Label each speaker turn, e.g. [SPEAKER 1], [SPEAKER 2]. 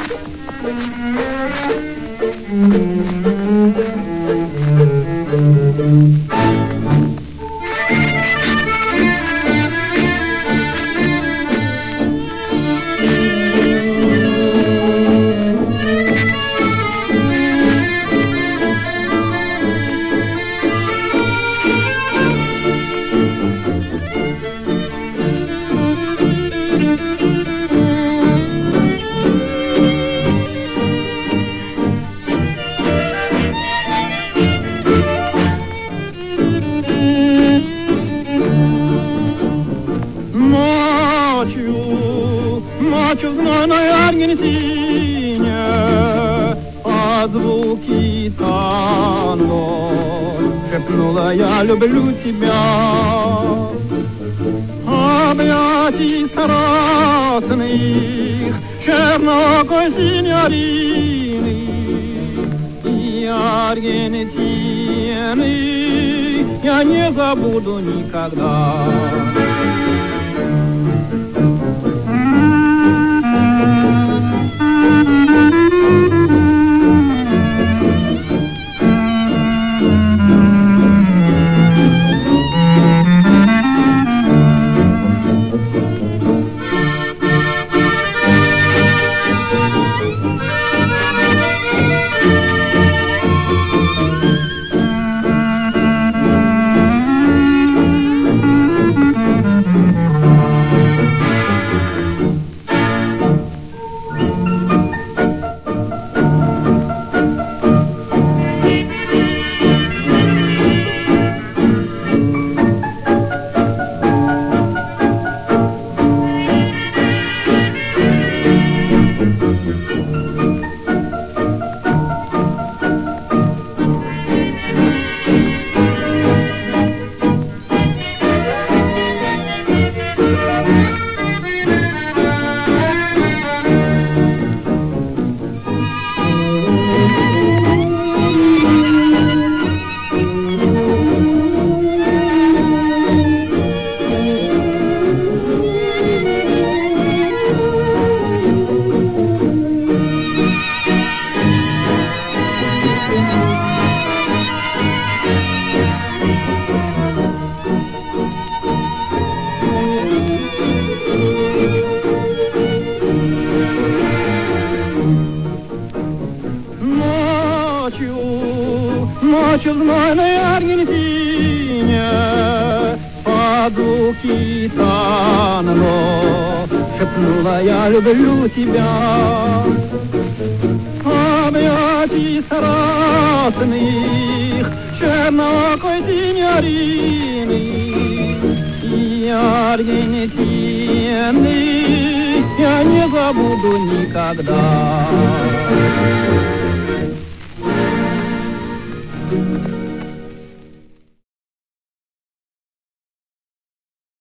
[SPEAKER 1] Ночью в знойной Аргентине под звуки танго шепнула: я люблю тебя. Объятий страстных чернокой синьорины и Аргентины я не забуду никогда. Ночью в знойной Аргентине под звуки танго шепнула: я люблю тебя. Объятий страстных чернокой синьорины и Аргентины я не забуду никогда.